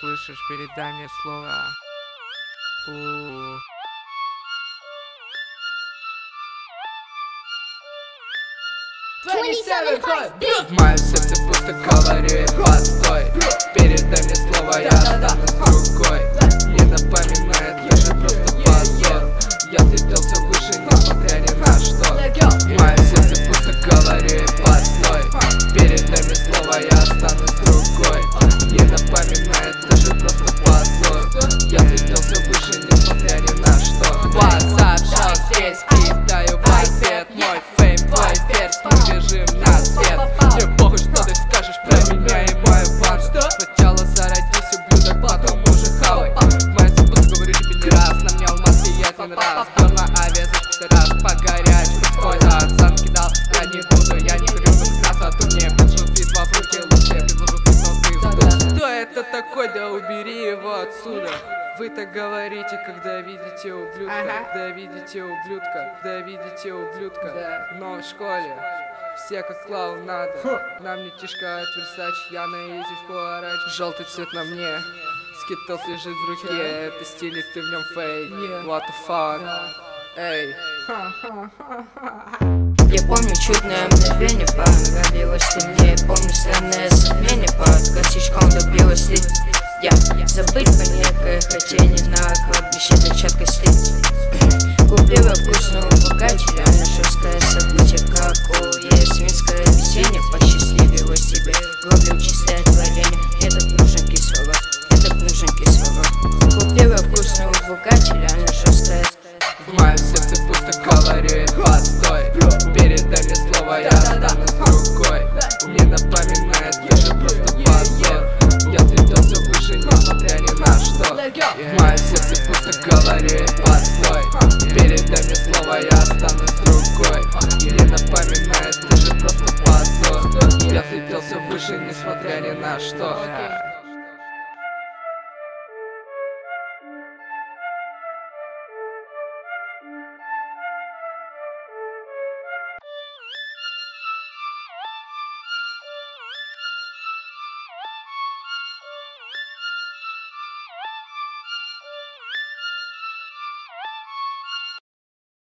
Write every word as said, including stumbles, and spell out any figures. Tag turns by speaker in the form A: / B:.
A: слышишь, передай мне слово. У. В моем сердце пусто, говорю, постой. Передай мне слово, я останусь другой. Не напоминает, даже просто позор. Я взлетелся выше, несмотря ни на что. В моем сердце пусто, говорю, постой. Передай мне слово, я останусь другой. Не напоминает, даже просто позор. Я взлетелся выше, несмотря ни на что. WhatsApp, шаг здесь, кидаю в ответ. Мой фейм, твой ферзь, мы бежим на свет. Мне похуй, что ты скажешь про меня и мою банду. Сначала зародись, ублюдок, потом уже хавай. Моя цепочка, говорю тебе не раз, на мне алмаз и один раз. Пёр на авиазащиты раз, по горячему использовать. Сам кидал, я не буду, я не курю, но как раз а ты мне предложил фит в руки. Лучше я предложу фит, но ты сдох. Кто это такой, да убери его отсюда. Вы так говорите, когда видите ублюдка, ага. Когда видите ублюдка, когда видите ублюдка, да. Но в школе все как клоун надо. Фу. Нам не тишка от Versace, я на изи в Хуараче. Желтый цвет на мне, скитлс лежит в руке. Yeah. Это стилик, ты в нем фейк, yeah. What the fuck, эй.
B: Я помню чудное мгновение, понравилось ты мне. Помню странное затмение, под косичком добилась ты. Я забыть по некое хотение на кладбище зачаткой стыд. Купила вкусную богаче, реально жесткое событие, как у ясминское весеннее. Посчастливилось тебе, ловлю чистое творение. Этот нужен кислород, этот нужен кислород. Купила вкусную богаче, реально жесткое.
A: В моем сердце пусто, говорю, постой. Передай мне слово, я останусь другой. Не напоминает, даже просто позор. Я взлетелся выше, несмотря ни на что. В моем сердце пусто, говорю, постой. Передай мне слово, я останусь другой. Не напоминает, даже просто позор. Я взлетелся выше, несмотря ни на что.